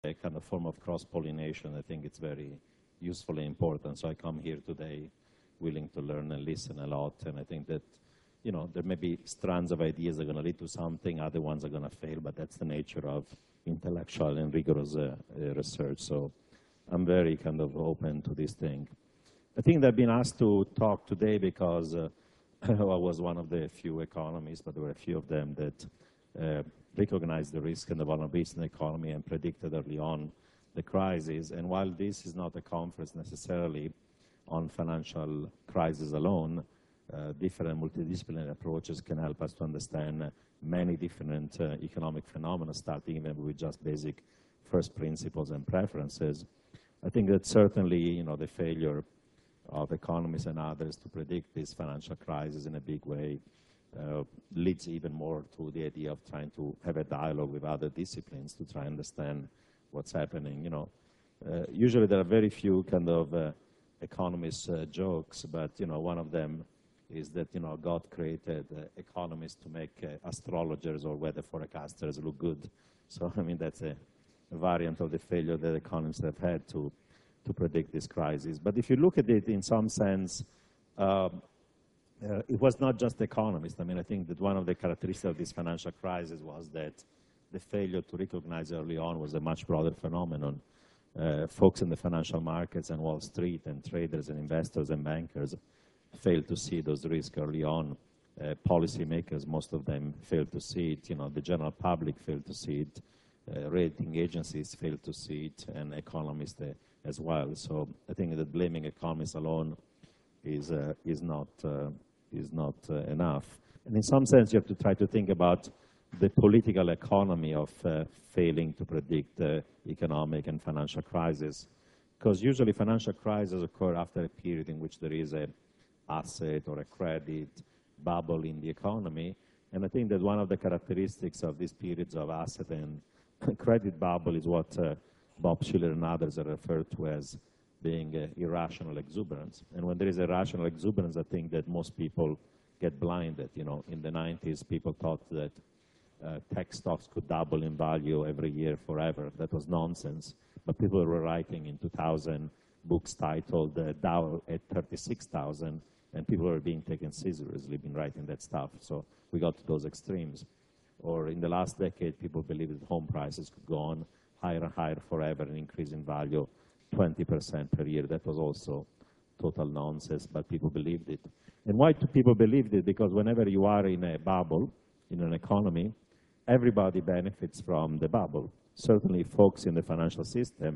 a kind of form of cross-pollination. I think it's very useful and important. So I come here today willing to learn and listen a lot. And I think that, you know, there may be strands of ideas that are going to lead to something, other ones are going to fail, but that's the nature of intellectual and rigorous research. So I'm very kind of open to this thing. I think I've been asked to talk today because I was one of the few economists, but there were a few of them that recognized the risk and the vulnerabilities in the economy and predicted early on the crisis. And while this is not a conference necessarily on financial crisis alone, different multidisciplinary approaches can help us to understand many different economic phenomena, starting even with just basic first principles and preferences. I think that certainly, you know, the failure of economists and others to predict this financial crisis in a big way leads even more to the idea of trying to have a dialogue with other disciplines to try and understand what's happening. You know, usually there are very few kind of economist jokes, but, you know, one of them is that, you know, God created economists to make astrologers or weather forecasters look good. So, I mean, that's a variant of the failure that economists have had to predict this crisis. But if you look at it in some sense, it was not just economists. I mean, I think that one of the characteristics of this financial crisis was that the failure to recognize early on was a much broader phenomenon. Folks in the financial markets and Wall Street and traders and investors and bankers failed to see those risks early on. Policymakers, most of them failed to see it. You know, the general public failed to see it. Rating agencies failed to see it, and economists as well. So I think that blaming economists alone is not enough. And in some sense, you have to try to think about the political economy of failing to predict the economic and financial crisis. Because usually financial crises occur after a period in which there is an asset or a credit bubble in the economy. And I think that one of the characteristics of these periods of asset and credit bubble is what Bob Shiller and others are referred to as being irrational exuberance. And when there is irrational exuberance, I think that most people get blinded. You know, in the 90s, people thought that tech stocks could double in value every year forever. That was nonsense. But people were writing in 2000 books titled Dow at 36,000, and people were being taken seriously, been writing that stuff. So we got to those extremes. Or in the last decade, people believed that home prices could go on higher and higher forever and increase in value 20% per year. That was also total nonsense, but people believed it. And why do people believe it? Because whenever you are in a bubble, in an economy, everybody benefits from the bubble. Certainly folks in the financial system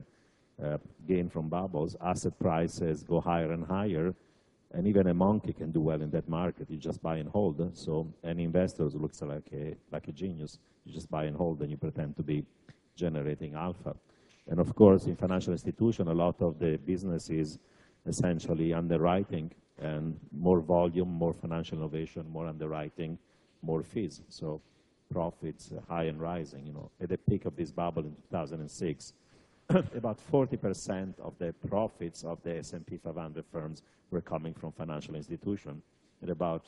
gain from bubbles. Asset prices go higher and higher, and even a monkey can do well in that market. You just buy and hold. So any investor looks like a genius. You just buy and hold, and you pretend to be generating alpha. And of course, in financial institution, a lot of the business is essentially underwriting, and more volume, more financial innovation, more underwriting, more fees. So profits high and rising. You know, at the peak of this bubble in 2006, about 40% of the profits of the S&P 500 firms were coming from financial institutions, and about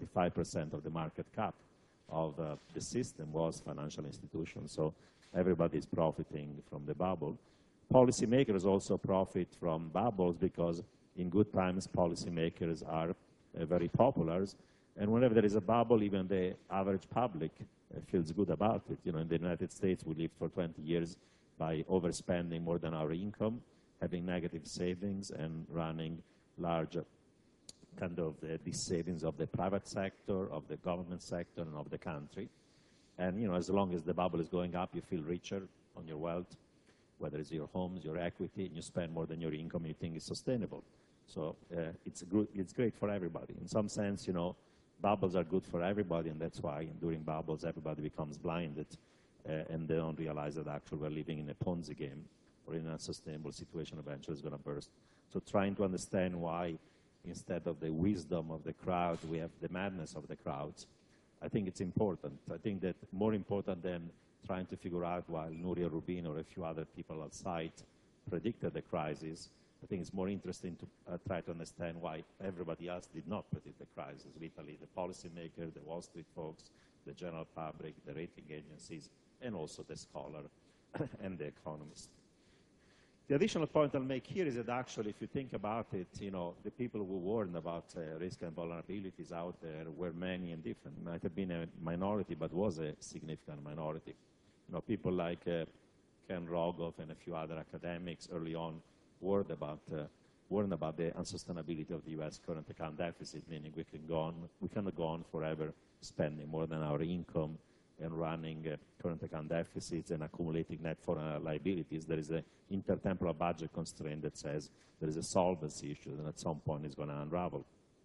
25% of the market cap of the system was financial institutions. So everybody is profiting from the bubble. Policymakers also profit from bubbles because in good times, policymakers are very popular. And whenever there is a bubble, even the average public feels good about it. You know, in the United States, we lived for 20 years by overspending more than our income, having negative savings, and running large kind of these savings of the private sector, of the government sector, and of the country. And, you know, as long as the bubble is going up, you feel richer on your wealth, whether it's your homes, your equity, and you spend more than your income, you think it's sustainable. So it's great for everybody. In some sense, you know, bubbles are good for everybody, and that's why during bubbles, everybody becomes blinded, and they don't realize that actually we're living in a Ponzi game, or in an unsustainable situation eventually is going to burst. So trying to understand why, instead of the wisdom of the crowd, we have the madness of the crowds, I think it's important. I think that more important than trying to figure out why Nuria Rubin or a few other people outside predicted the crisis, I think it's more interesting to try to understand why everybody else did not predict the crisis. Literally, the policymakers, the Wall Street folks, the general public, the rating agencies, and also the scholar and the economists. The additional point I'll make here is that actually, if you think about it, the people who warned about risk and vulnerabilities out there were many and different. It might have been a minority, but was a significant minority. People like Ken Rogoff and a few other academics early on warned about the unsustainability of the U.S. current account deficit, meaning we cannot go on forever spending more than our income and running current account deficits and accumulating net foreign liabilities. There is an intertemporal budget constraint that says there is a solvency issue, and at some point it's going to unravel.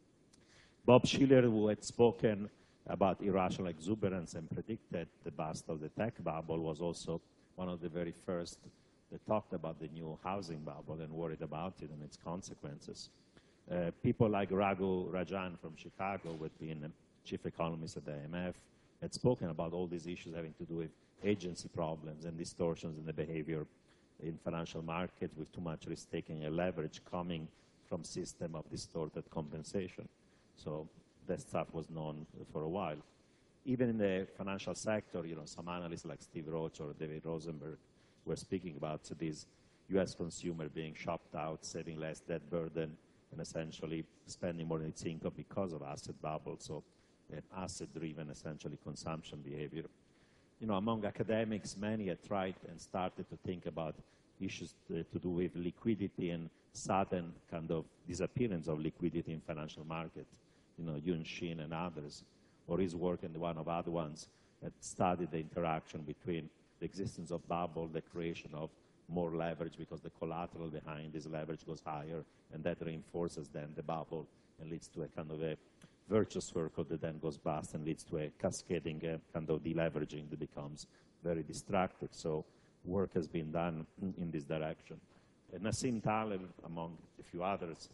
Bob Shiller, who had spoken about irrational exuberance and predicted the bust of the tech bubble, was also one of the very first that talked about the new housing bubble and worried about it and its consequences. People like Raghu Rajan from Chicago, who had been chief economist at the IMF, had spoken about all these issues having to do with agency problems and distortions in the behavior in financial markets with too much risk-taking and leverage coming from system of distorted compensation. So that stuff was known for a while. Even in the financial sector, some analysts like Steve Roach or David Rosenberg were speaking about this U.S. consumer being shopped out, saving less debt burden, and essentially spending more than its income because of asset bubble, so an asset-driven, essentially, consumption behavior. Among academics, many had tried and started to think about issues to do with liquidity and sudden kind of disappearance of liquidity in financial markets. Yun Shin and others, or his work and one of other ones, that studied the interaction between the existence of bubble, the creation of more leverage because the collateral behind this leverage goes higher, and that reinforces then the bubble and leads to a kind of a virtuous circle that then goes bust and leads to a cascading kind of deleveraging that becomes very destructive. So work has been done in this direction. And Nassim Taleb, among a few others,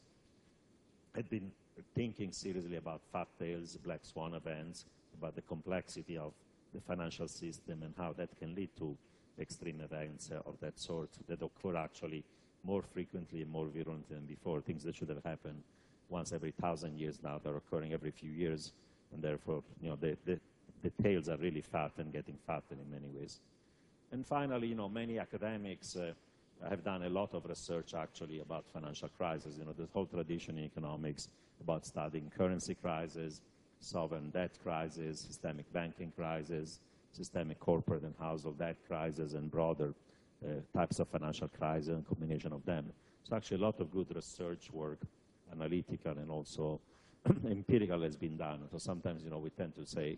had been thinking seriously about fat tails, black swan events, about the complexity of the financial system and how that can lead to extreme events of that sort that occur actually more frequently and more virulently than before. Things that should have happened once every 1,000 years now, they're occurring every few years, and therefore, the tails are really fat and getting fatter in many ways. And finally, many academics have done a lot of research actually about financial crises. The whole tradition in economics about studying currency crisis, sovereign debt crisis, systemic banking crisis, systemic corporate and household debt crisis, and broader types of financial crisis and combination of them. So actually a lot of good research work, analytical and also empirical, has been done. So sometimes, we tend to say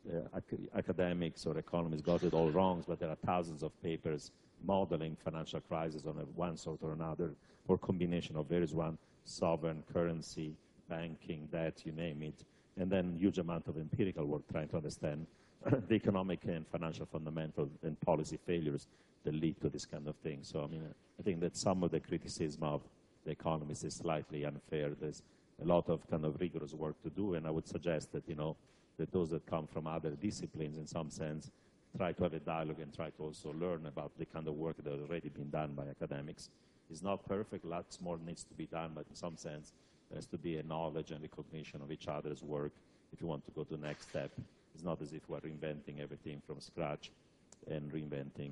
academics or economists got it all wrong, but there are thousands of papers modeling financial crisis on one sort or another, or combination of various one, sovereign, currency, banking, debt, you name it, and then huge amount of empirical work trying to understand the economic and financial fundamentals and policy failures that lead to this kind of thing. So, I think that some of the criticism of the economists is slightly unfair. There's a lot of kind of rigorous work to do, and I would suggest that, that those that come from other disciplines, in some sense, try to have a dialogue and try to also learn about the kind of work that has already been done by academics. It's not perfect, lots more needs to be done, but in some sense, there has to be a knowledge and recognition of each other's work if you want to go to the next step. It's not as if we're reinventing everything from scratch and reinventing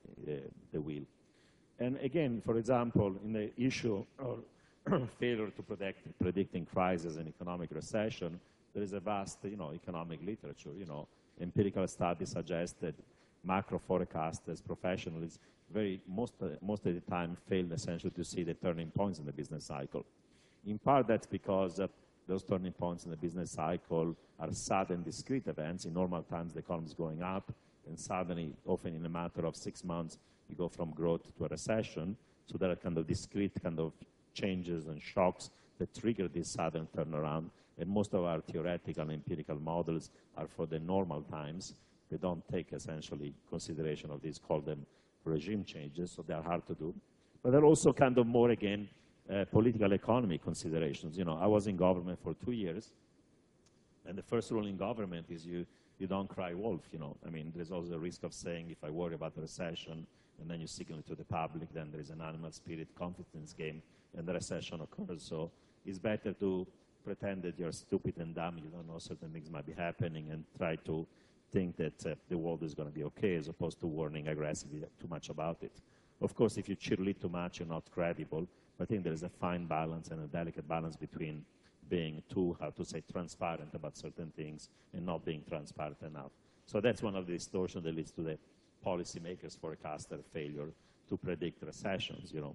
the wheel. And again, for example, in the issue of failure to predicting crisis and economic recession, there is a vast, economic literature. Empirical studies suggest that macro forecasters, professionals, most of the time fail essentially to see the turning points in the business cycle. In part, that's because those turning points in the business cycle are sudden, discrete events. In normal times, the economy is going up, and suddenly, often in a matter of 6 months, you go from growth to a recession. So there are kind of discrete kind of changes and shocks that trigger this sudden turnaround. And most of our theoretical and empirical models are for the normal times. They don't take essentially consideration of these, call them regime changes, so they're hard to do. But they're also kind of more, again, political economy considerations. I was in government for 2 years, and the first rule in government is you don't cry wolf. There's also the risk of saying, if I worry about the recession, and then you signal it to the public, then there is an animal spirit confidence game, and the recession occurs. So it's better to pretend that you're stupid and dumb, you don't know certain things might be happening, and try to think that the world is going to be okay, as opposed to warning aggressively too much about it. Of course, if you cheerlead too much, you're not credible. But I think there is a fine balance and a delicate balance between being too, how to say, transparent about certain things and not being transparent enough. So that's one of the distortions that leads to the policymakers' forecaster failure to predict recessions. You know,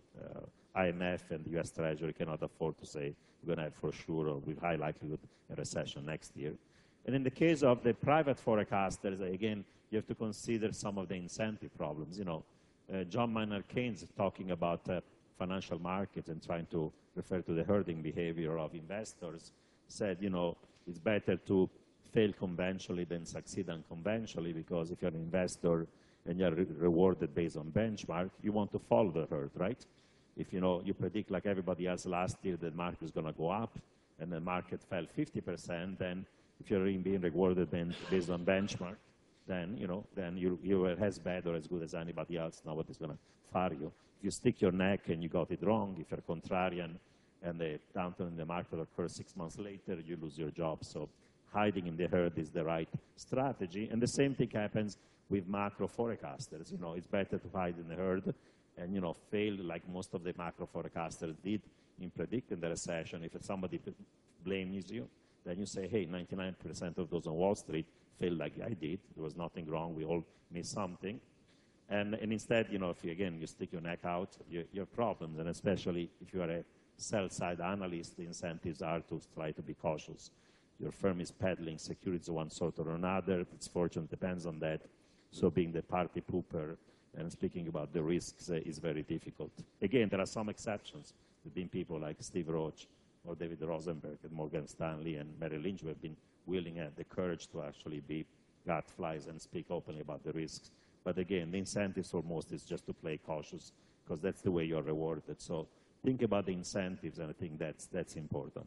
IMF and the U.S. Treasury cannot afford to say we're going to have for sure or with high likelihood a recession next year. And in the case of the private forecasters, again, you have to consider some of the incentive problems. You know, John Maynard Keynes, talking about financial markets and trying to refer to the herding behavior of investors, said, you know, it's better to fail conventionally than succeed unconventionally, because if you're an investor and you're rewarded based on benchmark, you want to follow the herd, right? If you know, you predict like everybody else last year that the market is going to go up and the market fell 50%, then if you're being rewarded based on benchmark, then, you know, then you are as bad or as good as anybody else. Nobody's going to fire you. If you stick your neck and you got it wrong, if you're contrarian and the downturn in the market occurs 6 months later, you lose your job. So hiding in the herd is the right strategy. And the same thing happens with macro forecasters. You know, it's better to hide in the herd and, you know, fail like most of the macro forecasters did in predicting the recession. If somebody blames you, then you say, hey, 99% of those on Wall Street failed like I did. There was nothing wrong. We all missed something. And instead, you know, if you, again, you stick your neck out, you have problems. And especially if you are a sell-side analyst, the incentives are to try to be cautious. Your firm is peddling securities of one sort or another. Its fortune depends on that. So being the party pooper and speaking about the risks is very difficult. Again, there are some exceptions. There have been people like Steve Roach or David Rosenberg at Morgan Stanley and Merrill Lynch who have been willing and the courage to actually be gadflies and speak openly about the risks. But again, the incentives for most is just to play cautious, because that's the way you're rewarded. So think about the incentives, and I think that's important.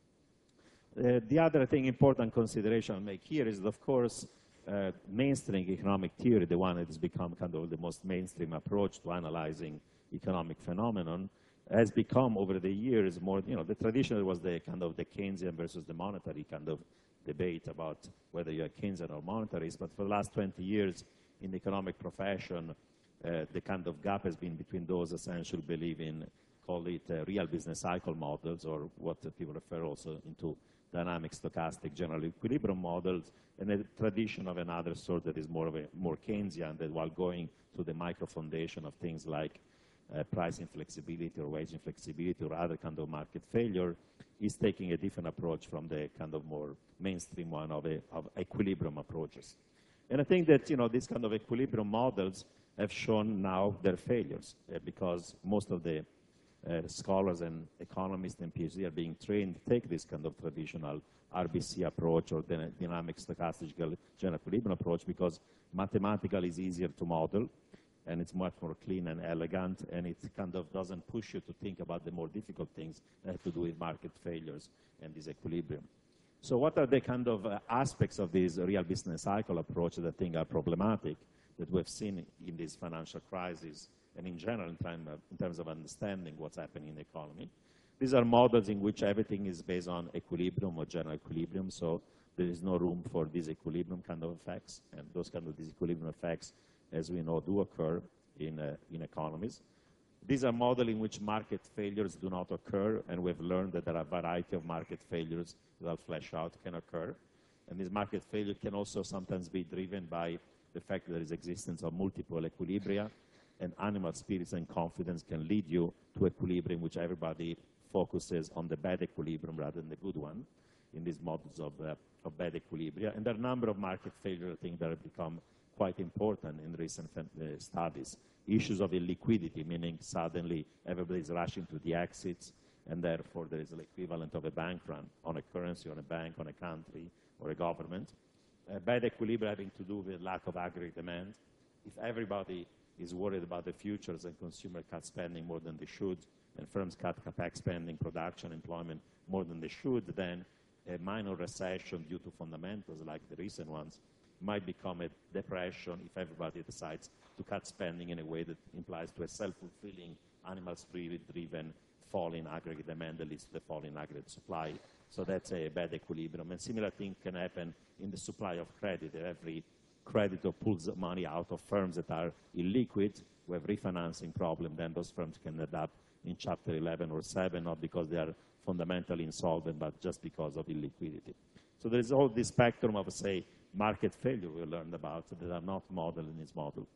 The other thing, important consideration I'll make here is, of course, mainstream economic theory, the one that has become kind of the most mainstream approach to analyzing economic phenomenon, has become over the years more, you know, the traditional was the kind of the Keynesian versus the monetary kind of debate about whether you're Keynesian or monetarist. But for the last 20 years in the economic profession, the kind of gap has been between those essentially believe in, call it real business cycle models, or what people refer also into dynamic stochastic general equilibrium models, and a tradition of another sort that is more Keynesian, that while going to the micro foundation of things like pricing flexibility or wage inflexibility or other kind of market failure, is taking a different approach from the kind of more mainstream one of equilibrium approaches. And I think that, you know, these kind of equilibrium models have shown now their failures because most of the scholars and economists and PhD are being trained to take this kind of traditional RBC approach or the dynamic stochastic general equilibrium approach, because mathematically is easier to model and it's much more clean and elegant, and it kind of doesn't push you to think about the more difficult things that have to do with market failures and this equilibrium. So what are the kind of aspects of this real business cycle approach that I think are problematic that we've seen in this financial crisis and in general in terms of understanding what's happening in the economy? These are models in which everything is based on equilibrium or general equilibrium, so there is no room for disequilibrium kind of effects, and those kind of disequilibrium effects, as we know, do occur in economies. These are models in which market failures do not occur, and we've learned that there are a variety of market failures that I'll flesh out can occur. And this market failure can also sometimes be driven by the fact that there is existence of multiple equilibria, and animal spirits and confidence can lead you to equilibrium, which everybody focuses on the bad equilibrium rather than the good one in these models of bad equilibria. And there are a number of market failures, I think, that have become quite important in recent studies. Issues of illiquidity, meaning suddenly everybody's rushing to the exits, and therefore there is an equivalent of a bank run on a currency, on a bank, on a country, or a government. Bad equilibrium having to do with lack of aggregate demand. If everybody is worried about the futures and consumer cut spending more than they should, and firms cut capex spending, production, employment more than they should, then a minor recession due to fundamentals like the recent ones might become a depression if everybody decides to cut spending in a way that implies to a self-fulfilling, animal spirit-driven fall in aggregate demand that leads to the fall in aggregate supply. So that's a bad equilibrium. And similar thing can happen in the supply of credit. Every creditor pulls money out of firms that are illiquid, we have refinancing problem, then those firms can end up in Chapter 11 or 7, not because they are fundamentally insolvent, but just because of illiquidity. So there is all this spectrum of, say, market failure we learned about that are not modeled in this model.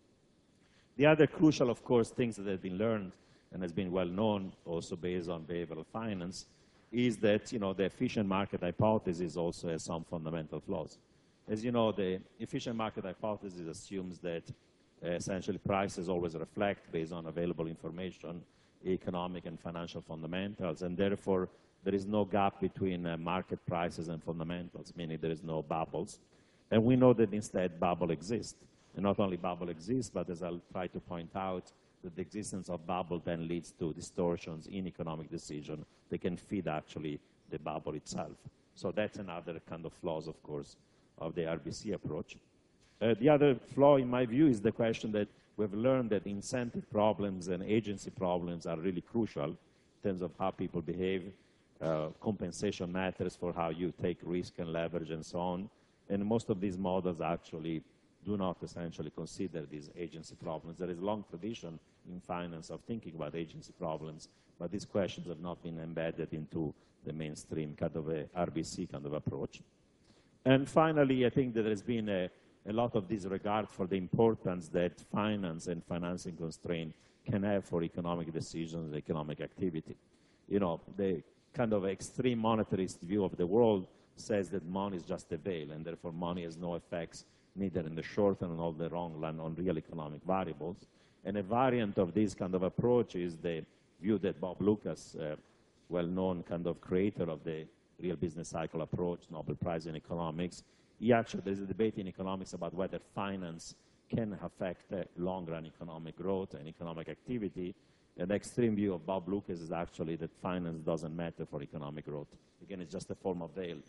The other crucial, of course, things that have been learned and has been well known, also based on behavioral finance, is that, you know, the efficient market hypothesis also has some fundamental flaws. As you know, the efficient market hypothesis assumes that essentially prices always reflect, based on available information, economic and financial fundamentals, and therefore there is no gap between market prices and fundamentals, meaning there is no bubbles. And we know that instead bubble exists. And not only bubble exists, but as I'll try to point out, that the existence of bubble then leads to distortions in economic decision. They can feed actually the bubble itself. So that's another kind of flaws, of course, of the RBC approach. The other flaw, in my view, is the question that we've learned that incentive problems and agency problems are really crucial in terms of how people behave. Compensation matters for how you take risk and leverage and so on. And most of these models actually do not essentially consider these agency problems. There is a long tradition in finance of thinking about agency problems, but these questions have not been embedded into the mainstream kind of a RBC kind of approach. And finally, I think that there's been a lot of disregard for the importance that finance and financing constraint can have for economic decisions, economic activity. You know, the kind of extreme monetarist view of the world says that money is just a veil, and therefore money has no effects neither in the short and all the long run on real economic variables. And a variant of this kind of approach is the view that Bob Lucas, well-known kind of creator of the real business cycle approach, Nobel Prize in economics, there's a debate in economics about whether finance can affect long-run economic growth and economic activity. And the extreme view of Bob Lucas is actually that finance doesn't matter for economic growth. Again, it's just a form of veil.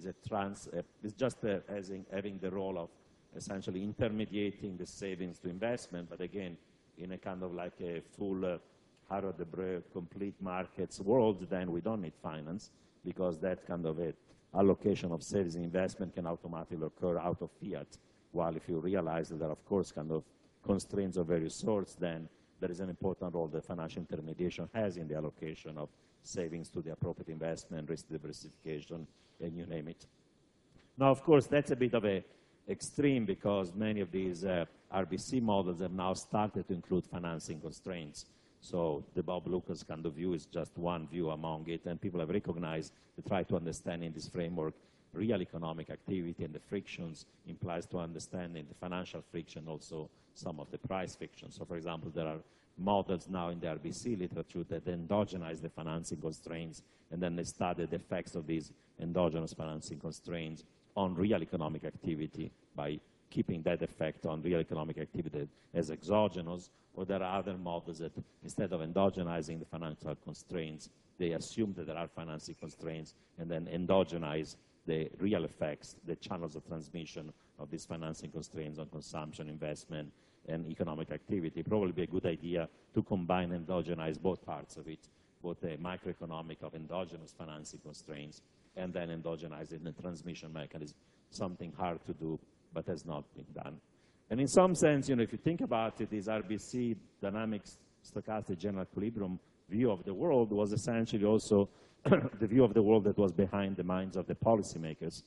It's just having the role of essentially intermediating the savings to investment, but again, in a kind of like a full Harold de Breu complete markets world, then we don't need finance, because that kind of a allocation of savings and investment can automatically occur out of fiat. While if you realize that there are, of course, kind of constraints of various sorts, then there is an important role that financial intermediation has in the allocation of savings to the appropriate investment, risk diversification, and you name it. Now, of course, that's a bit of a extreme, because many of these RBC models have now started to include financing constraints. So the Bob Lucas kind of view is just one view among it, and people have recognized to try to understand in this framework real economic activity and the frictions implies to understanding the financial friction, also some of the price friction. So, for example, there are models now in the RBC literature that endogenize the financing constraints, and then they study the effects of these endogenous financing constraints on real economic activity by keeping that effect on real economic activity as exogenous. Or there are other models that, instead of endogenizing the financial constraints, they assume that there are financing constraints and then endogenize the real effects, the channels of transmission of these financing constraints on consumption, investment, and economic activity. Probably be a good idea to combine and endogenize both parts of it, both the microeconomic of endogenous financing constraints and then endogenize it in the transmission mechanism. Something hard to do, but has not been done. And in some sense, you know, if you think about it, this RBC dynamics stochastic general equilibrium view of the world was essentially also the view of the world that was behind the minds of the policymakers.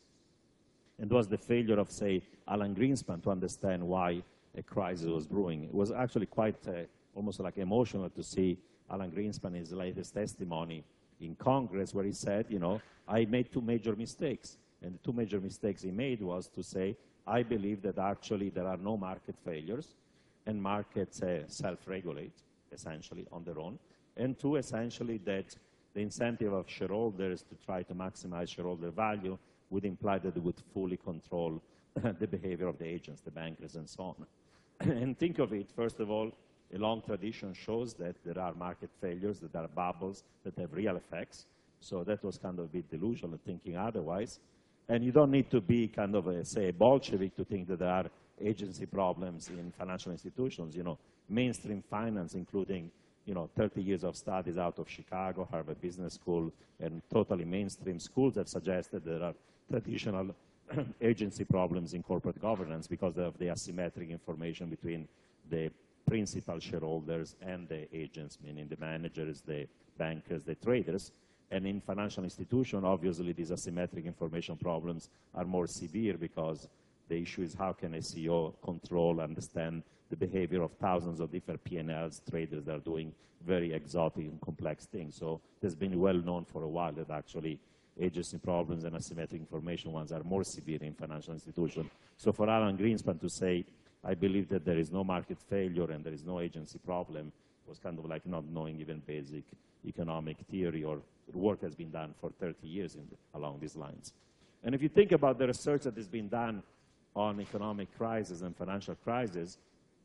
And was the failure of, say, Alan Greenspan to understand why a crisis was brewing. It was actually quite almost like emotional to see Alan Greenspan in his latest testimony in Congress, where he said, you know, I made two major mistakes. And the two major mistakes he made was to say, I believe that actually there are no market failures, and markets self-regulate, essentially, on their own. And two, essentially, that the incentive of shareholders to try to maximize shareholder value would imply that they would fully control the behavior of the agents, the bankers, and so on. And think of it, first of all, a long tradition shows that there are market failures, that there are bubbles, that have real effects. So that was kind of a bit delusional thinking otherwise. And you don't need to be kind of, say, a Bolshevik to think that there are agency problems in financial institutions. You know, mainstream finance, including, you know, 30 years of studies out of Chicago, Harvard Business School, and totally mainstream schools have suggested there are traditional agency problems in corporate governance because of the asymmetric information between the principal shareholders and the agents, meaning the managers, the bankers, the traders. And in financial institutions, obviously, these asymmetric information problems are more severe because the issue is how can a CEO control, understand the behavior of thousands of different P&Ls, traders that are doing very exotic and complex things. So it's been well known for a while that actually agency problems and asymmetric information ones are more severe in financial institutions. So for Alan Greenspan to say, I believe that there is no market failure and there is no agency problem was kind of like not knowing even basic economic theory, or work has been done for 30 years along these lines. And if you think about the research that has been done on economic crisis and financial crisis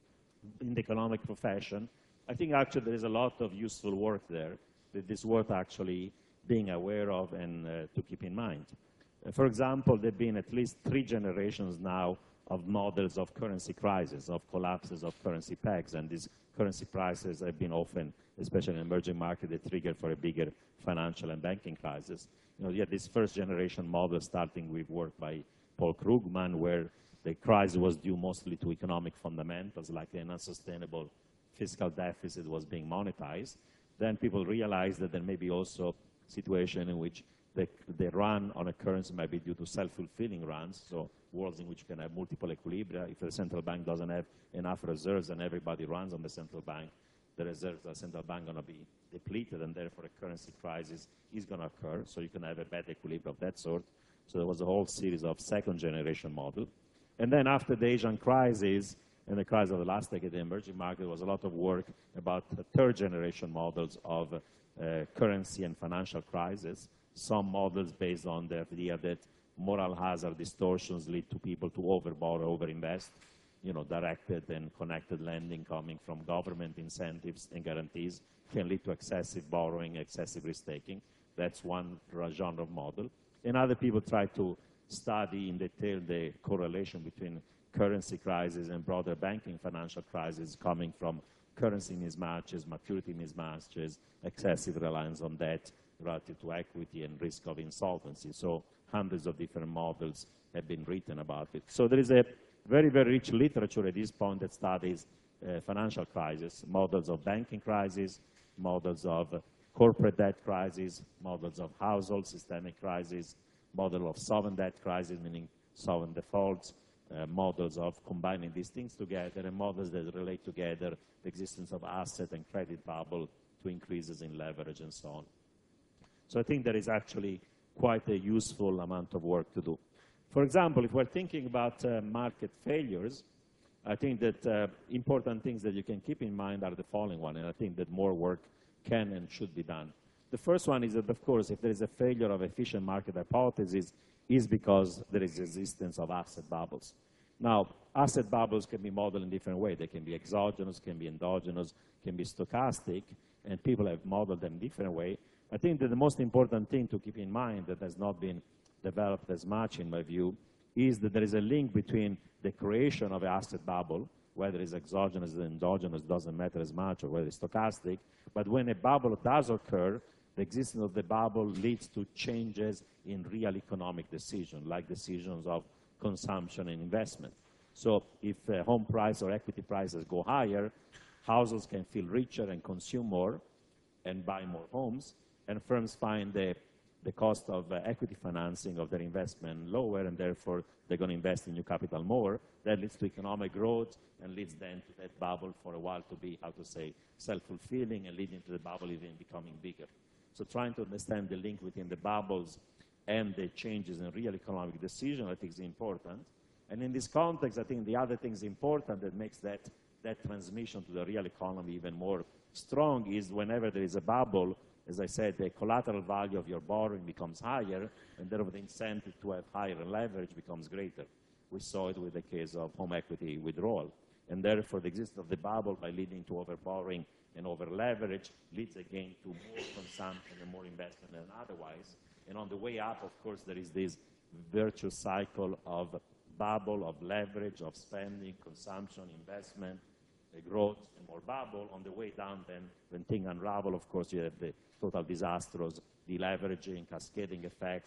in the economic profession, I think actually there is a lot of useful work there that is worth actually being aware of and to keep in mind. For example, there have been at least 3 generations now of models of currency crisis, of collapses of currency pegs, and these currency prices have been often, especially in emerging markets, a trigger for a bigger financial and banking crisis. You know, you had this first generation model starting with work by Paul Krugman, where the crisis was due mostly to economic fundamentals, like an unsustainable fiscal deficit was being monetized. Then people realized that there may be also a situation in which the run on a currency might be due to self-fulfilling runs, so worlds in which you can have multiple equilibria. If the central bank doesn't have enough reserves and everybody runs on the central bank, the reserves of the central bank are going to be depleted, and therefore a currency crisis is going to occur. So you can have a bad equilibrium of that sort. So there was a whole series of second-generation models. And then after the Asian crisis and the crisis of the last decade, the emerging market, was a lot of work about the third-generation models of currency and financial crisis. Some models based on the idea that moral hazard distortions lead to people to overborrow, overinvest, you know, directed and connected lending coming from government incentives and guarantees can lead to excessive borrowing, excessive risk-taking. That's one genre of model. And other people try to study in detail the correlation between currency crisis and broader banking financial crisis coming from currency mismatches, maturity mismatches, excessive reliance on debt relative to equity and risk of insolvency. So hundreds of different models have been written about it. So there is a very, very rich literature at this point that studies financial crisis, models of banking crisis, models of corporate debt crisis, models of household systemic crisis, model of sovereign debt crisis, meaning sovereign defaults, models of combining these things together, and models that relate together the existence of asset and credit bubble to increases in leverage and so on. So I think there is actually quite a useful amount of work to do. For example, if we're thinking about market failures, I think that important things that you can keep in mind are the following one, and I think that more work can and should be done. The first one is that, of course, if there is a failure of efficient market hypothesis, is because there is existence of asset bubbles. Now, asset bubbles can be modeled in different ways. They can be exogenous, can be endogenous, can be stochastic, and people have modeled them different ways. I think that the most important thing to keep in mind that has not been developed as much, in my view, is that there is a link between the creation of an asset bubble, whether it's exogenous or endogenous doesn't matter as much, or whether it's stochastic, but when a bubble does occur, the existence of the bubble leads to changes in real economic decisions, like decisions of consumption and investment. So if home price or equity prices go higher, households can feel richer and consume more and buy more homes, and firms find the cost of equity financing of their investment lower, and therefore they're going to invest in new capital more. That leads to economic growth and leads then to that bubble for a while to be, how to say, self-fulfilling, and leading to the bubble even becoming bigger. So trying to understand the link between the bubbles and the changes in real economic decision, I think, is important. And in this context, I think the other thing is important that makes that transmission to the real economy even more strong is whenever there is a bubble, as I said, the collateral value of your borrowing becomes higher, and therefore the incentive to have higher leverage becomes greater. We saw it with the case of home equity withdrawal. And therefore the existence of the bubble, by leading to overborrowing and over-leverage, leads again to more consumption and more investment than otherwise. And on the way up, of course, there is this virtuous cycle of bubble, of leverage, of spending, consumption, investment, growth, and more bubble. On the way down, then, when things unravel, of course, you have the total disastrous deleveraging, cascading effects,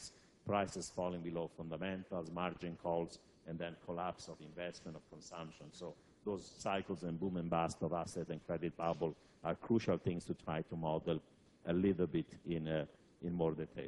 prices falling below fundamentals, margin calls, and then collapse of investment, of consumption. So those cycles and boom and bust of asset and credit bubble are crucial things to try to model a little bit in more detail.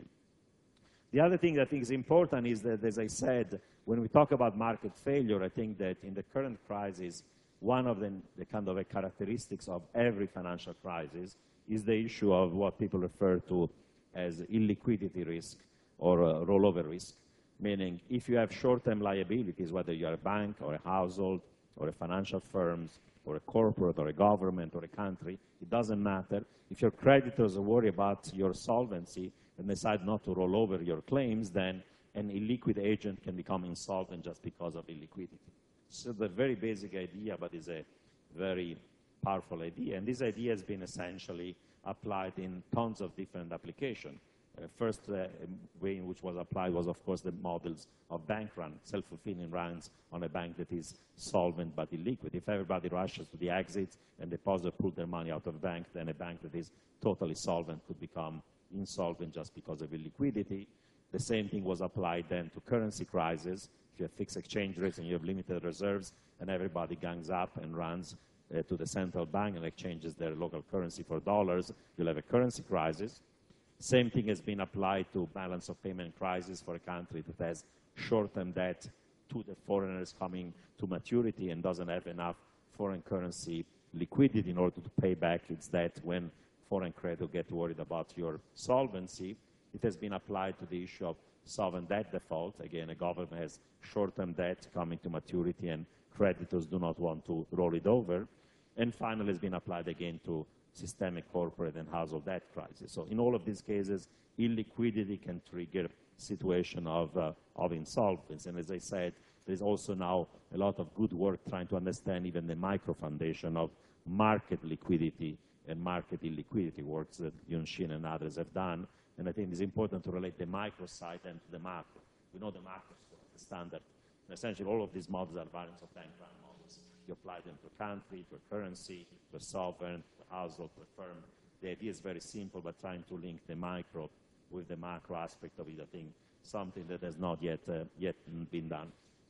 The other thing that I think is important is that, as I said, when we talk about market failure, I think that in the current crisis, one of the kind of characteristics of every financial crisis is the issue of what people refer to as illiquidity risk or rollover risk, meaning if you have short-term liabilities, whether you're a bank or a household or a financial firm or a corporate or a government or a country, it doesn't matter. If your creditors worry about your solvency and decide not to roll over your claims, then an illiquid agent can become insolvent just because of illiquidity. So the very basic idea, but is a very powerful idea. And this idea has been essentially applied in tons of different applications. First way in which was applied was, of course, the models of bank run, self-fulfilling runs on a bank that is solvent but illiquid. If everybody rushes to the exits and depositors pull their money out of the bank, then a bank that is totally solvent could become insolvent just because of illiquidity. The same thing was applied then to currency crisis. If you have fixed exchange rates and you have limited reserves and everybody gangs up and runs to the central bank and exchanges their local currency for dollars, you'll have a currency crisis. Same thing has been applied to balance of payment crisis for a country that has short-term debt to the foreigners coming to maturity and doesn't have enough foreign currency liquidity in order to pay back its debt when foreign creditors get worried about your solvency. It has been applied to the issue of sovereign debt default. Again, a government has short-term debt coming to maturity and creditors do not want to roll it over. And finally, it's been applied again to systemic corporate and household debt crisis. So in all of these cases, illiquidity can trigger situation of insolvency. And as I said, there's also now a lot of good work trying to understand even the micro foundation of market liquidity and market illiquidity works that Yunshin and others have done. And I think it's important to relate the micro side and to the macro. We know the macro is the standard. And essentially, all of these models are variants of bank run models. You apply them to a country, to a currency, to a sovereign, to a household, to a firm. The idea is very simple, but trying to link the micro with the macro aspect of it, I think, something that has not yet been done.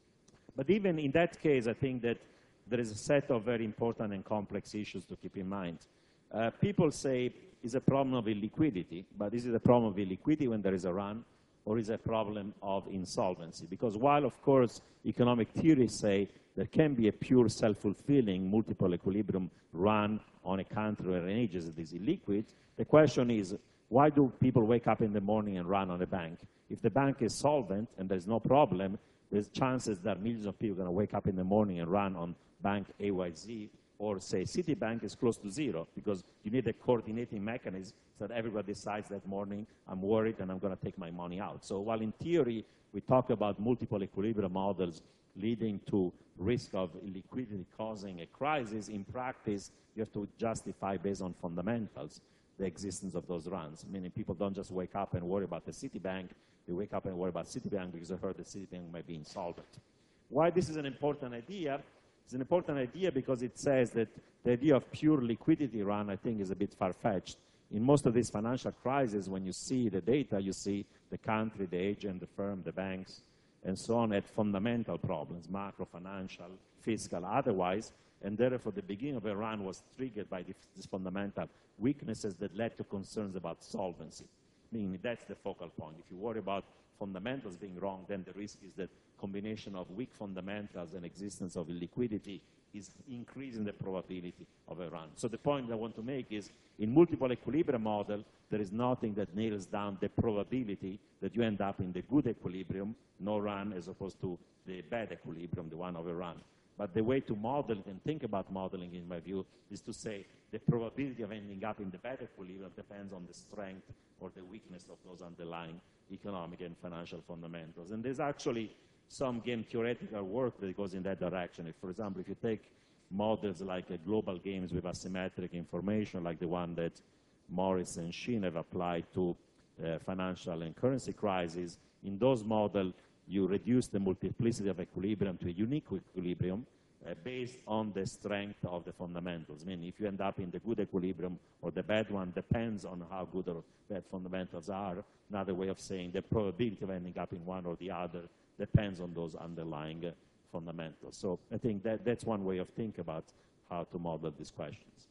But even in that case, I think that there is a set of very important and complex issues to keep in mind. People say it's a problem of illiquidity, but is it a problem of illiquidity when there is a run, or is it a problem of insolvency? Because while, of course, economic theories say there can be a pure self-fulfilling multiple equilibrium run on a country or an agency that is illiquid, the question is, why do people wake up in the morning and run on a bank? If the bank is solvent and there's no problem, there's chances that millions of people are going to wake up in the morning and run on bank AYZ, or say Citibank is close to zero, because you need a coordinating mechanism so that everybody decides that morning, I'm worried and I'm going to take my money out. So while in theory we talk about multiple equilibrium models leading to risk of illiquidity causing a crisis, in practice you have to justify based on fundamentals the existence of those runs, meaning people don't just wake up and worry about the Citibank, they wake up and worry about Citibank because they heard that Citibank might be insolvent. Why this is an important idea? It's an important idea because it says that the idea of pure liquidity run, I think, is a bit far-fetched. In most of these financial crises, when you see the data, you see the country, the agent, the firm, the banks, and so on had fundamental problems, macro, financial, fiscal, otherwise, and therefore the beginning of a run was triggered by these fundamental weaknesses that led to concerns about solvency. Meaning that's the focal point. If you worry about fundamentals being wrong, then the risk is that combination of weak fundamentals and existence of illiquidity is increasing the probability of a run. So the point I want to make is, in multiple equilibrium model, there is nothing that nails down the probability that you end up in the good equilibrium, no run, as opposed to the bad equilibrium, the one of a run. But the way to model and think about modeling, in my view, is to say the probability of ending up in the bad equilibrium depends on the strength or the weakness of those underlying economic and financial fundamentals. And there's actually some game theoretical work that goes in that direction. If, for example, if you take models like global games with asymmetric information, like the one that Morris and Sheen have applied to financial and currency crises, in those models, you reduce the multiplicity of equilibrium to a unique equilibrium, based on the strength of the fundamentals. I mean, if you end up in the good equilibrium or the bad one, depends on how good or bad fundamentals are. Another way of saying the probability of ending up in one or the other depends on those underlying fundamentals. So I think that's one way of thinking about how to model these questions.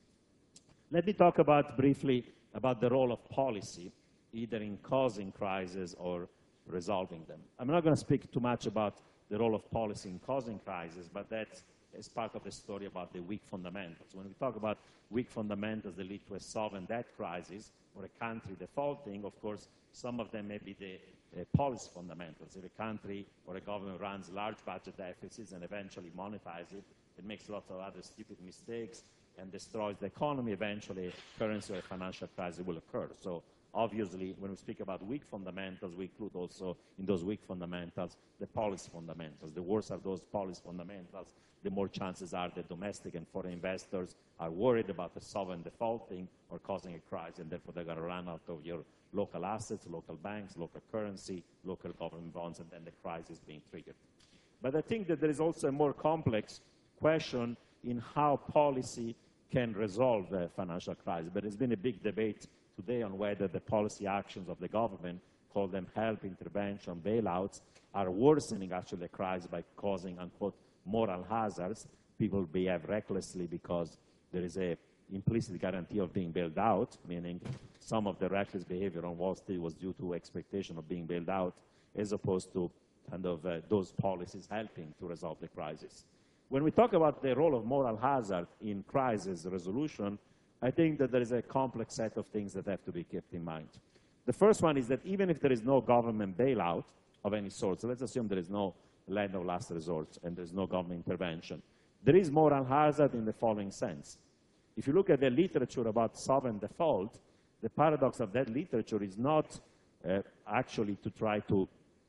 Let me talk briefly about the role of policy, either in causing crises or resolving them. I'm not going to speak too much about the role of policy in causing crises, but that's as part of the story about the weak fundamentals. When we talk about weak fundamentals that lead to a sovereign debt crisis or a country defaulting, of course, some of them may be the policy fundamentals. If a country or a government runs large budget deficits and eventually monetizes it, it makes lots of other stupid mistakes and destroys the economy, eventually currency or a financial crisis will occur. So obviously, when we speak about weak fundamentals, we include also in those weak fundamentals the policy fundamentals. The worse are those policy fundamentals, the more chances are that domestic and foreign investors are worried about the sovereign defaulting or causing a crisis, and therefore they're going to run out of your local assets, local banks, local currency, local government bonds, and then the crisis being triggered. But I think that there is also a more complex question in how policy can resolve the financial crisis. But there's been a big debate today on whether the policy actions of the government, call them help, intervention, bailouts, are worsening actually the crisis by causing, unquote, moral hazards. People behave recklessly because there is a implicit guarantee of being bailed out, meaning some of the reckless behavior on Wall Street was due to expectation of being bailed out, as opposed to kind of those policies helping to resolve the crisis. When we talk about the role of moral hazard in crisis resolution, I think that there is a complex set of things that have to be kept in mind. The first one is that even if there is no government bailout of any sort, so let's assume there is no lender of last resort and there's no government intervention, there is moral hazard in the following sense. If you look at the literature about sovereign default, the paradox of that literature is not actually to try to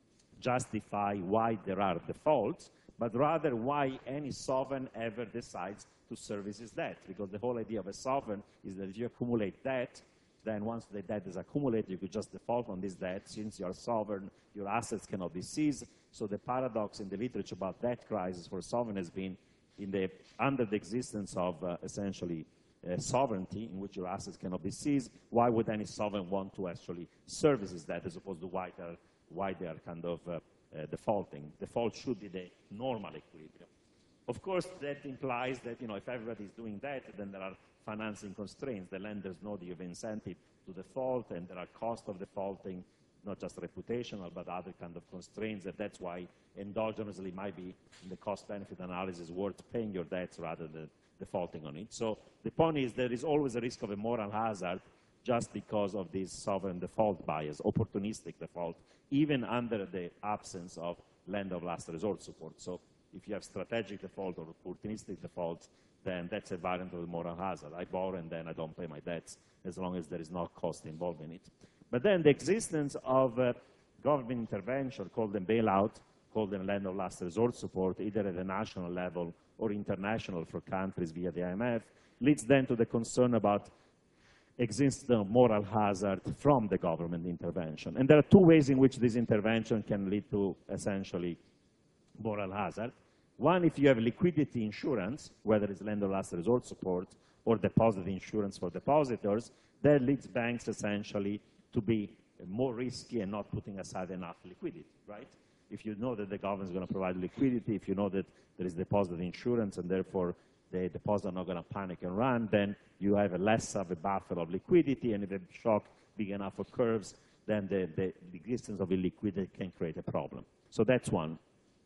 justify why there are defaults, but rather why any sovereign ever decides to service his debt. Because the whole idea of a sovereign is that if you accumulate debt, then once the debt is accumulated, you could just default on this debt. Since you are sovereign, your assets cannot be seized. So the paradox in the literature about debt crisis for sovereign has been under the existence of essentially sovereignty in which your assets cannot be seized, why would any sovereign want to actually service his debt as opposed to why they are kind of defaulting? Default should be the normal equilibrium. Of course, that implies that, if everybody is doing that, then there are financing constraints. The lenders know that you have incentive to default, and there are costs of defaulting, not just reputational, but other kind of constraints, and that's why endogenously might be in the cost-benefit analysis worth paying your debts rather than defaulting on it. So the point is there is always a risk of a moral hazard just because of this sovereign default bias, opportunistic default, even under the absence of lender of last resort support. So if you have strategic default or opportunistic default, then that's a variant of the moral hazard. I borrow and then I don't pay my debts as long as there is no cost involved in it. But then the existence of government intervention, called them bailout, called them lender of last resort support, either at a national level or international for countries via the IMF, leads then to the concern about existence of moral hazard from the government intervention. And there are two ways in which this intervention can lead to essentially moral hazard. One, if you have liquidity insurance, whether it's lender of last resort support or deposit insurance for depositors, that leads banks essentially to be more risky and not putting aside enough liquidity, right? If you know that the government is going to provide liquidity, if you know that there is deposit insurance and therefore the depositors are not going to panic and run, then you have less of a buffer of liquidity, and if a shock big enough occurs, then the existence of illiquidity can create a problem. So that's one.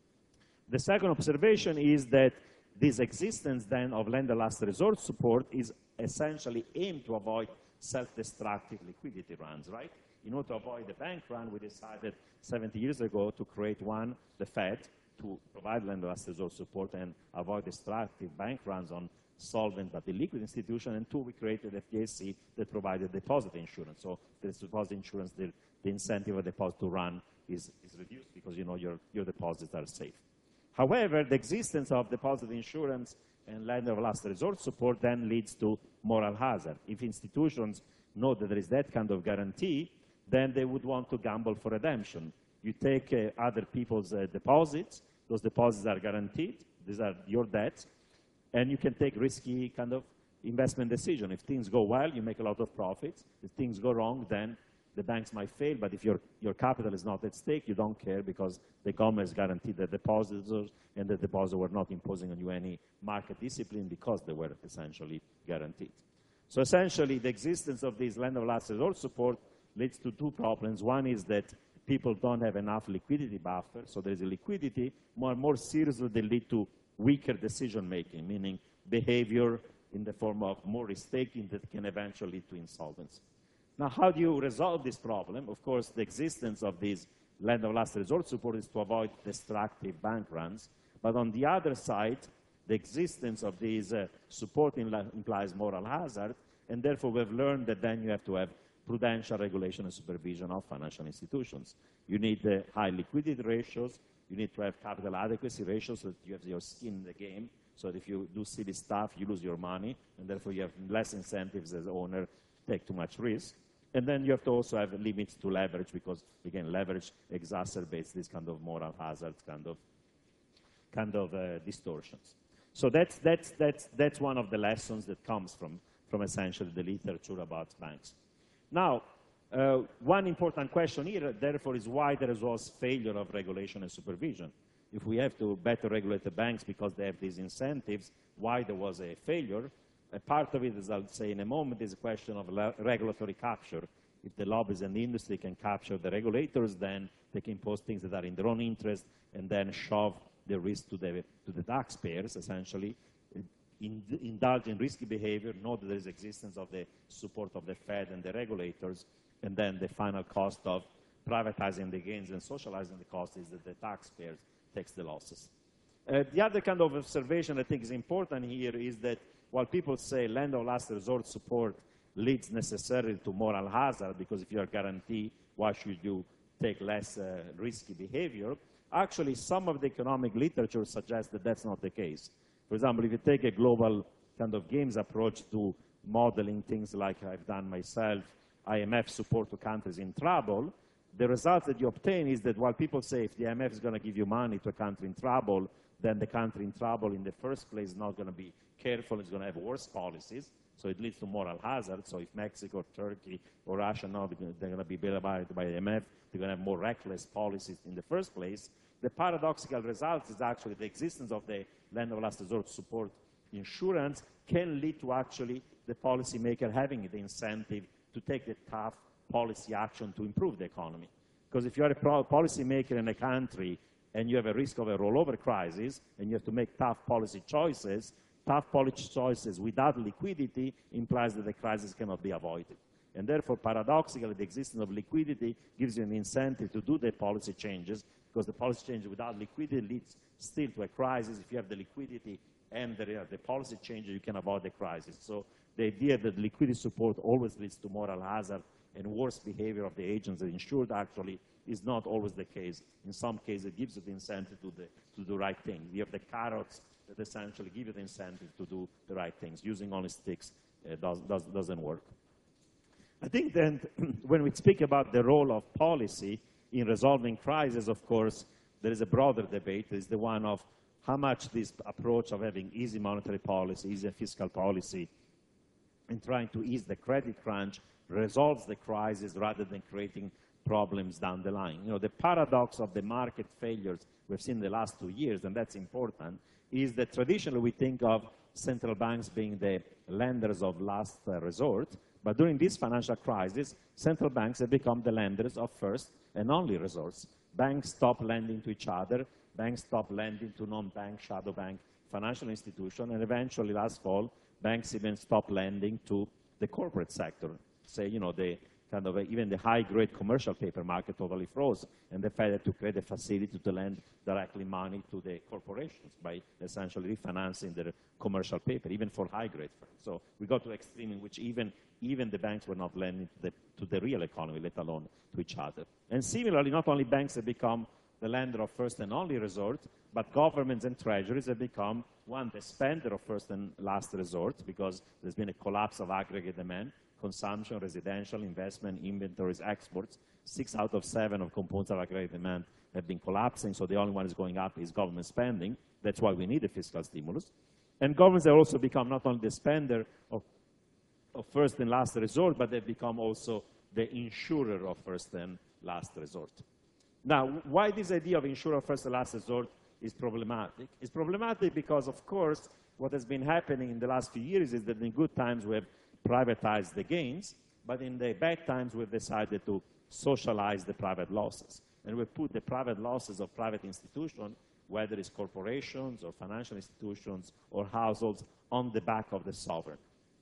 The second observation is that this existence then of lender last resort support is essentially aimed to avoid self-destructive liquidity runs, right? In order to avoid the bank run, we decided 70 years ago to create one, the Fed, to provide lender last resort support and avoid destructive bank runs on solvent but illiquid institutions, and two, we created FDIC that provided deposit insurance. So there's deposit insurance, the incentive of deposit to run is reduced because your deposits are safe. However, the existence of deposit insurance and lender of last resort support then leads to moral hazard. If institutions know that there is that kind of guarantee, then they would want to gamble for redemption. You take other people's deposits, those deposits are guaranteed, these are your debts, And you can take risky kind of investment decision. If things go well, you make a lot of profits. If things go wrong, then the banks might fail, but if your capital is not at stake, you don't care because the government has guaranteed the depositors, and the depositors were not imposing on you any market discipline because they were essentially guaranteed. So essentially, the existence of this lender of last resort support leads to two problems. One is that people don't have enough liquidity buffer, so there's a liquidity. More seriously, they lead to weaker decision-making, meaning behavior in the form of more risk-taking that can eventually lead to insolvency. Now, how do you resolve this problem? Of course, the existence of this lender of last resort support is to avoid destructive bank runs. But on the other side, the existence of this support implies moral hazard, and therefore we've learned that then you have to have prudential regulation and supervision of financial institutions. You need high liquidity ratios. You need to have capital adequacy ratios so that you have your skin in the game. So that if you do silly stuff, you lose your money, and therefore you have less incentives as owner to take too much risk. And then you have to also have limits to leverage because, again, leverage exacerbates this kind of moral hazards, kind of distortions. So that's one of the lessons that comes from essentially the literature about banks. Now, one important question here, therefore, is why there was failure of regulation and supervision. If we have to better regulate the banks because they have these incentives, why there was a failure? A part of it, as I'll say in a moment, is a question of regulatory capture. If the lobbies and the industry can capture the regulators, then they can impose things that are in their own interest and then shove the risk to the taxpayers, essentially, indulge in risky behavior, know that there is existence of the support of the Fed and the regulators, and then the final cost of privatizing the gains and socializing the cost is that the taxpayers takes the losses. The other kind of observation I think is important here is that while people say lender of last resort support leads necessarily to moral hazard, because if you are guaranteed, why should you take less risky behavior? Actually, some of the economic literature suggests that that's not the case. For example, if you take a global kind of games approach to modeling things like I've done myself, IMF support to countries in trouble, the result that you obtain is that while people say if the IMF is going to give you money to a country in trouble, then the country in trouble in the first place is not going to be careful, it's going to have worse policies, so it leads to moral hazard. So if Mexico, Turkey, or Russia know they're going to be bailed by the IMF, they're going to have more reckless policies in the first place. The paradoxical result is actually the existence of the lender of last resort support insurance can lead to actually the policymaker having the incentive to take the tough policy action to improve the economy. Because if you're a policymaker in a country and you have a risk of a rollover crisis and you have to make tough policy choices without liquidity implies that the crisis cannot be avoided. And therefore, paradoxically, the existence of liquidity gives you an incentive to do the policy changes, because the policy change without liquidity leads still to a crisis. If you have the liquidity and the policy changes, you can avoid the crisis. So the idea that liquidity support always leads to moral hazard and worse behavior of the agents that insured actually is not always the case. In some cases, it gives you the incentive to do the right thing. You have the carrots that essentially give you the incentive to do the right things. Using only sticks doesn't work. I think then when we speak about the role of policy in resolving crises, of course, there is a broader debate. It's the one of how much this approach of having easy monetary policy, easy fiscal policy, and trying to ease the credit crunch resolves the crisis rather than creating problems down the line. You know, the paradox of the market failures we've seen in the last 2 years, and that's important, is that traditionally we think of central banks being the lenders of last resort, but during this financial crisis, central banks have become the lenders of first and only resorts. Banks stop lending to each other, banks stop lending to non-bank, shadow bank financial institutions, and eventually last fall, banks even stopped lending to the corporate sector. Say, you know, the kind of even the high-grade commercial paper market totally froze, and the Fed had to create a facility to lend directly money to the corporations by essentially refinancing their commercial paper, even for high-grade firms. So we got to an extreme in which even the banks were not lending to the real economy, let alone to each other. And similarly, not only banks have become the lender of first and only resort, but governments and treasuries have become, one, the spender of first and last resort, because there's been a collapse of aggregate demand, consumption, residential, investment, inventories, exports. 6 out of 7 of components of aggregate demand have been collapsing, so the only one is going up is government spending. That's why we need a fiscal stimulus. And governments have also become not only the spender of first and last resort, but they've become also the insurer of first and last resort. Now, why this idea of insurer of first and last resort is problematic? It's problematic because, of course, what has been happening in the last few years is that in good times we have privatized the gains, but in the bad times we've decided to socialize the private losses. And we put the private losses of private institutions, whether it's corporations or financial institutions or households, on the back of the sovereign.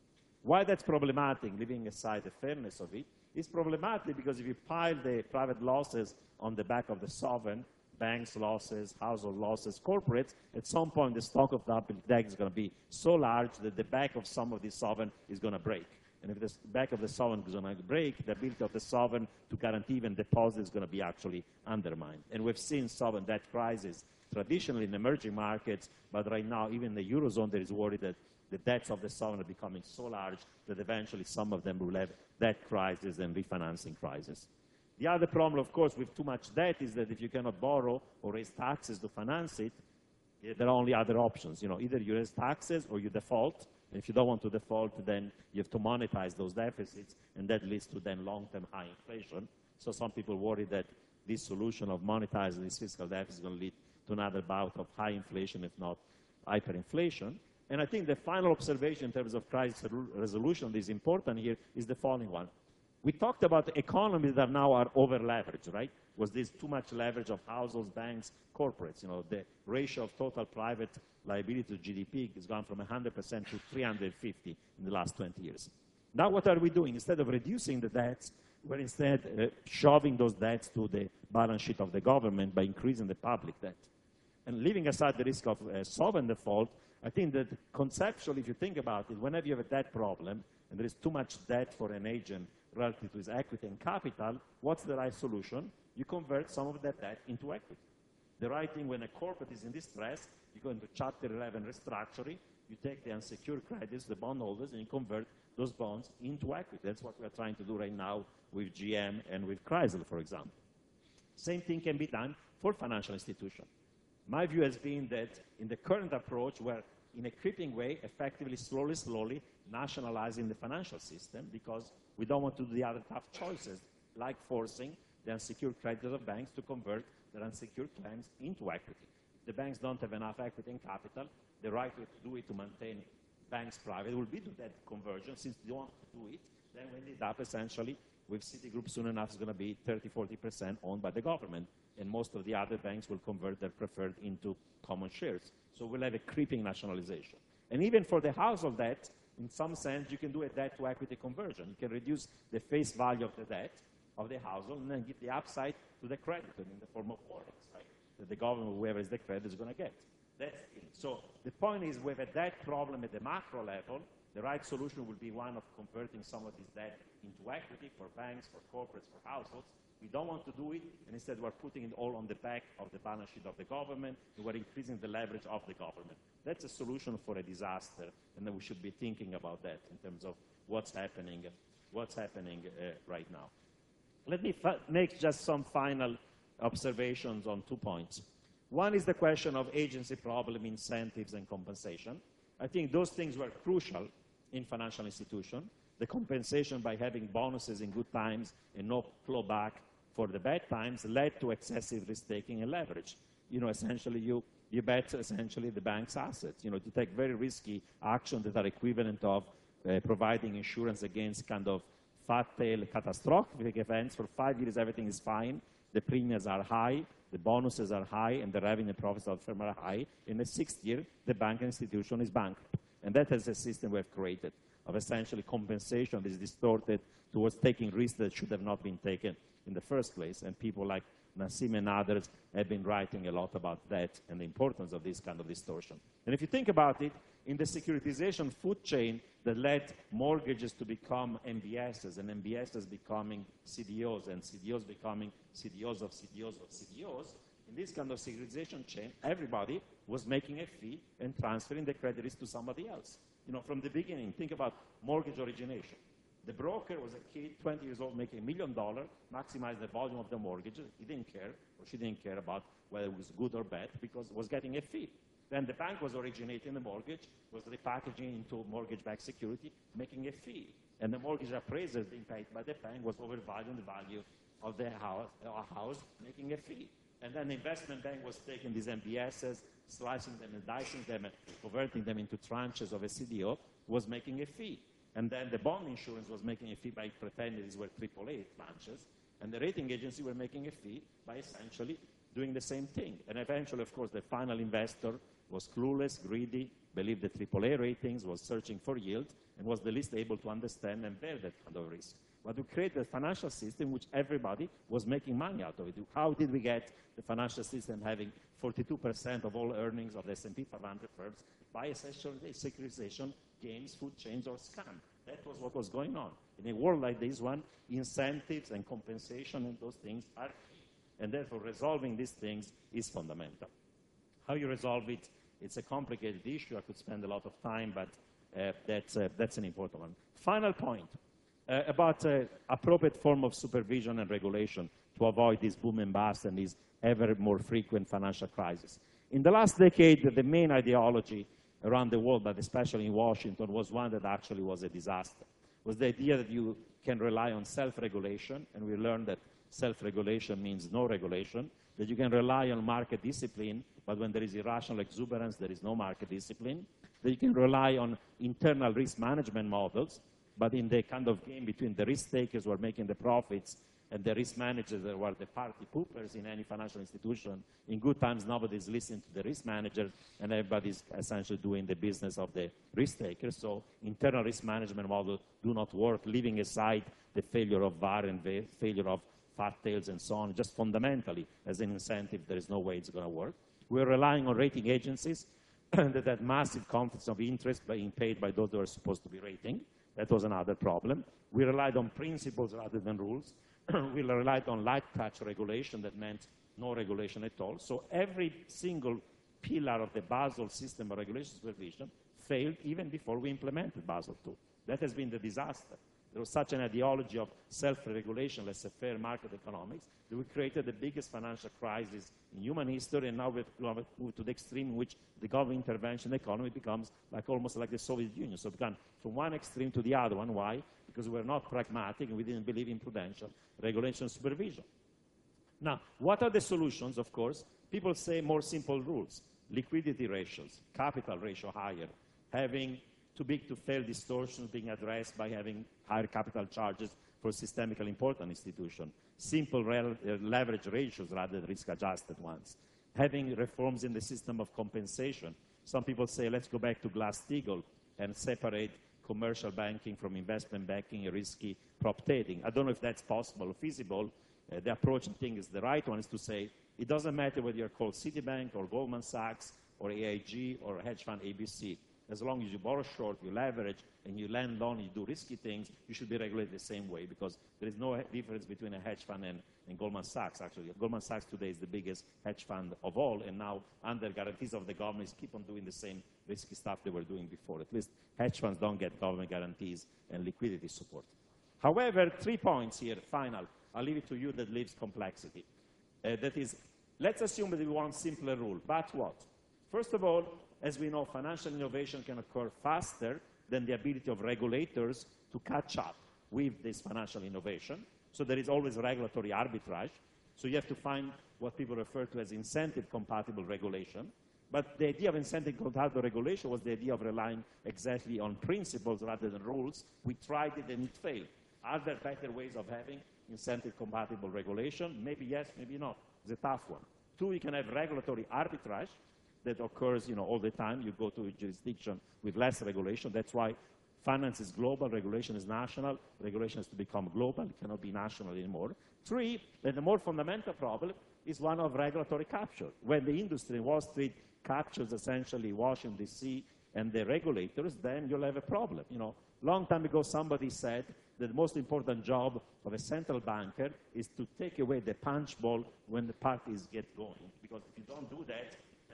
Why that's problematic, leaving aside the fairness of it, it's problematic because if you pile the private losses on the back of the sovereign, banks' losses, household losses, corporates, at some point the stock of the deck is going to be so large that the back of some of these sovereign is going to break. And if the back of the sovereign is going to break, the ability of the sovereign to guarantee even deposits is going to be actually undermined. And we've seen sovereign debt crisis traditionally in emerging markets, but right now, even in the Eurozone, there is worry that the debts of the sovereign are becoming so large that eventually some of them will have debt crisis and refinancing crisis. The other problem, of course, with too much debt is that if you cannot borrow or raise taxes to finance it, there are only other options. You know, either you raise taxes or you default. And if you don't want to default, then you have to monetize those deficits, and that leads to then long-term high inflation. So some people worry that this solution of monetizing this fiscal deficit is going to lead to another bout of high inflation, if not hyperinflation. And I think the final observation in terms of crisis resolution that is important here is the following one. We talked about economies that now are over-leveraged, right? Was this too much leverage of households, banks, corporates? You know, the ratio of total private liability to GDP has gone from 100% to 350 in the last 20 years. Now what are we doing? Instead of reducing the debts, we're instead shoving those debts to the balance sheet of the government by increasing the public debt. And leaving aside the risk of sovereign default, I think that conceptually, if you think about it, whenever you have a debt problem and there is too much debt for an agent relative to his equity and capital, what's the right solution? You convert some of that debt into equity. The right thing when a corporate is in distress, you go into Chapter 11 restructuring, you take the unsecured credits, the bondholders, and you convert those bonds into equity. That's what we're trying to do right now with GM and with Chrysler, for example. Same thing can be done for financial institutions. My view has been that in the current approach, we're in a creeping way, effectively, slowly, nationalizing the financial system because we don't want to do the other tough choices, like forcing the unsecured creditors of banks to convert their unsecured claims into equity. If the banks don't have enough equity and capital, the right way to do it to maintain banks private will be to that conversion. Since they don't want to do it, then we end up essentially with Citigroup soon enough is going to be 30–40% owned by the government, and most of the other banks will convert their preferred into common shares. So we'll have a creeping nationalization. And even for the household debt, in some sense, you can do a debt-to-equity conversion. You can reduce the face value of the debt of the household and then give the upside to the creditor in the form of warrants, right? That the government, whoever is the creditor, is going to get. That's it. So the point is, with a debt problem at the macro level, the right solution will be one of converting some of this debt into equity for banks, for corporates, for households. We don't want to do it, and instead we're putting it all on the back of the balance sheet of the government, and we're increasing the leverage of the government. That's a solution for a disaster, and then we should be thinking about that in terms of what's happening right now. Let me make just some final observations on 2 points. One is the question of agency problem, incentives, and compensation. I think those things were crucial in financial institutions. The compensation by having bonuses in good times and no clawback for the bad times led to excessive risk-taking and leverage. You know, essentially, you bet essentially the bank's assets. You know, to take very risky actions that are equivalent of providing insurance against kind of fat-tail catastrophic events. For 5 years, everything is fine. The premiums are high, the bonuses are high, and the revenue profits of the firm are high. In the 6th year, the banking institution is bankrupt. And that is a system we have created of essentially compensation that is distorted towards taking risks that should have not been taken in the first place. And people like Nassim and others have been writing a lot about that and the importance of this kind of distortion. And if you think about it, in the securitization food chain that led mortgages to become MBSs and MBSs becoming CDOs and CDOs becoming CDOs of CDOs of CDOs, in this kind of securitization chain, everybody was making a fee and transferring the credit risk to somebody else. You know, from the beginning, think about mortgage origination. The broker was a kid, 20 years old, making $1 million, maximize the volume of the mortgage. He didn't care, or she didn't care about whether it was good or bad, because it was getting a fee. Then the bank was originating the mortgage, was repackaging into mortgage-backed security, making a fee. And the mortgage appraiser being paid by the bank was overvaluing the value of the house, making a fee. And then the investment bank was taking these MBSs, slicing them and dicing them and converting them into tranches of a CDO, was making a fee. And then the bond insurance was making a fee by pretending these were AAA tranches. And the rating agency were making a fee by essentially doing the same thing. And eventually, of course, the final investor was clueless, greedy, believed the AAA ratings, was searching for yield, and was the least able to understand and bear that kind of risk. But we created a financial system which everybody was making money out of it. How did we get the financial system having 42% of all earnings of the S&P 500 firms by essentially securitization, games, food chains, or scam? That was what was going on. In a world like this one, incentives and compensation and those things are key. And therefore, resolving these things is fundamental. How you resolve it, it's a complicated issue. I could spend a lot of time, but that's an important one. Final point. About appropriate form of supervision and regulation to avoid this boom and bust and these ever more frequent financial crises. In the last decade, the main ideology around the world, but especially in Washington, was one that actually was a disaster. It was the idea that you can rely on self-regulation, and we learned that self-regulation means no regulation, that you can rely on market discipline, but when there is irrational exuberance, there is no market discipline, that you can rely on internal risk management models, but in the kind of game between the risk takers who are making the profits and the risk managers that were the party poopers in any financial institution, in good times, nobody's listening to the risk manager, and everybody's essentially doing the business of the risk takers. So internal risk management models do not work, leaving aside the failure of VAR and the failure of fat tails and so on. Just fundamentally, as an incentive, there is no way it's going to work. We're relying on rating agencies that had massive conflicts of interest being paid by those who are supposed to be rating. That was another problem. We relied on principles rather than rules. We relied on light touch regulation that meant no regulation at all. So every single pillar of the Basel system of regulation supervision failed even before we implemented Basel II. That has been the disaster. There was such an ideology of self-regulation, laissez-faire market economics, that we created the biggest financial crisis in human history, and now we've moved to the extreme in which the government intervention economy becomes almost like the Soviet Union. So we've gone from one extreme to the other one. Why? Because we're not pragmatic and we didn't believe in prudential regulation supervision. Now, what are the solutions, of course? People say more simple rules, liquidity ratios, capital ratio higher, having too big to fail distortions being addressed by having higher capital charges for systemically important institutions, simple leverage ratios rather than risk-adjusted ones, having reforms in the system of compensation. Some people say, let's go back to Glass-Steagall and separate commercial banking from investment banking and risky prop trading. I don't know if that's possible or feasible. The approach, I think, is the right one, is to say, it doesn't matter whether you're called Citibank or Goldman Sachs or AIG or hedge fund ABC. As long as you borrow short, you leverage, and you lend long, you do risky things, you should be regulated the same way, because there is no difference between a hedge fund and Goldman Sachs, actually. Goldman Sachs today is the biggest hedge fund of all, and now, under guarantees of the governments, keep on doing the same risky stuff they were doing before. At least hedge funds don't get government guarantees and liquidity support. However, 3 points here, final. I'll leave it to you that leaves complexity. That is, let's assume that we want simpler rule, but what? First of all, as we know, financial innovation can occur faster than the ability of regulators to catch up with this financial innovation. So there is always regulatory arbitrage. So you have to find what people refer to as incentive-compatible regulation. But the idea of incentive-compatible regulation was the idea of relying exactly on principles rather than rules. We tried it and it failed. Are there better ways of having incentive-compatible regulation? Maybe yes, maybe not. It's a tough one. 2, you can have regulatory arbitrage that occurs, all the time. You go to a jurisdiction with less regulation. That's why finance is global, regulation is national. Regulation has to become global. It cannot be national anymore. 3, then the more fundamental problem is one of regulatory capture. When the industry in Wall Street captures essentially Washington, D.C. and the regulators, then you'll have a problem. Long time ago, somebody said that the most important job of a central banker is to take away the punch bowl when the parties get going. Because if you don't do that,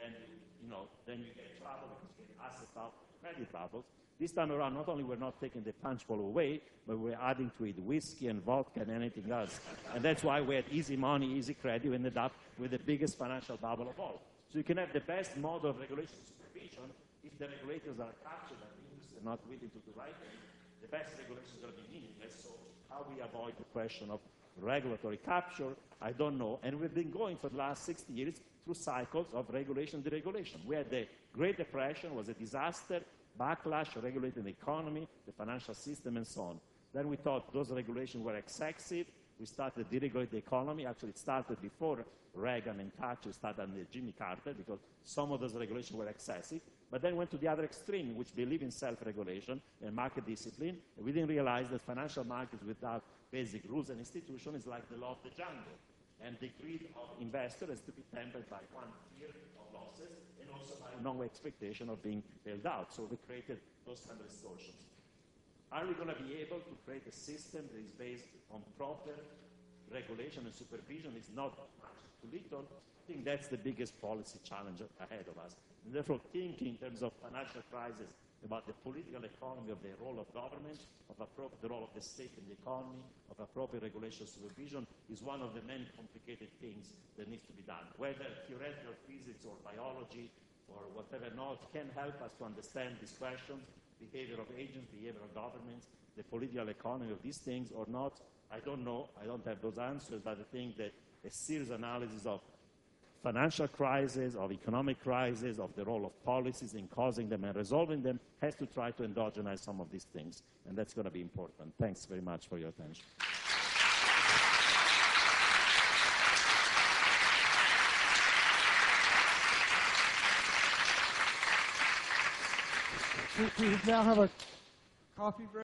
then you get trouble because you get asset trouble, credit troubles. This time around, not only we're not taking the punch bowl away, but we're adding to it whiskey and vodka and anything else. And that's why we had easy money, easy credit. We ended up with the biggest financial bubble of all. So you can have the best model of regulation supervision if the regulators are captured and they're not willing to do right thing. The best regulation is going to be meaningless. So how we avoid the question of regulatory capture, I don't know. And we've been going for the last 60 years through cycles of regulation, deregulation. We had the Great Depression, was a disaster, backlash, regulating the economy, the financial system, and so on. Then we thought those regulations were excessive. We started to deregulate the economy. Actually, it started before Reagan and Thatcher, started under Jimmy Carter, because some of those regulations were excessive. But then went to the other extreme, which believe in self-regulation and market discipline. And we didn't realize that financial markets without basic rules and institutions is like the law of the jungle. And the greed of investors has to be tempered by one fear of losses and also by no expectation of being bailed out. So we created those kind of distortions. Are we going to be able to create a system that is based on proper regulation and supervision? It's not much too little. I think that's the biggest policy challenge ahead of us. And therefore, thinking in terms of financial crisis about the political economy of the role of government, of the role of the state in the economy, of appropriate regulation supervision is one of the many complicated things that needs to be done. Whether theoretical physics or biology or whatever not can help us to understand these questions, behavior of agents, behavior of governments, the political economy of these things or not, I don't know. I don't have those answers, but I think that a serious analysis of financial crisis, of economic crisis, of the role of policies in causing them and resolving them has to try to endogenize some of these things, and that's going to be important. Thanks very much for your attention. We now have a coffee break.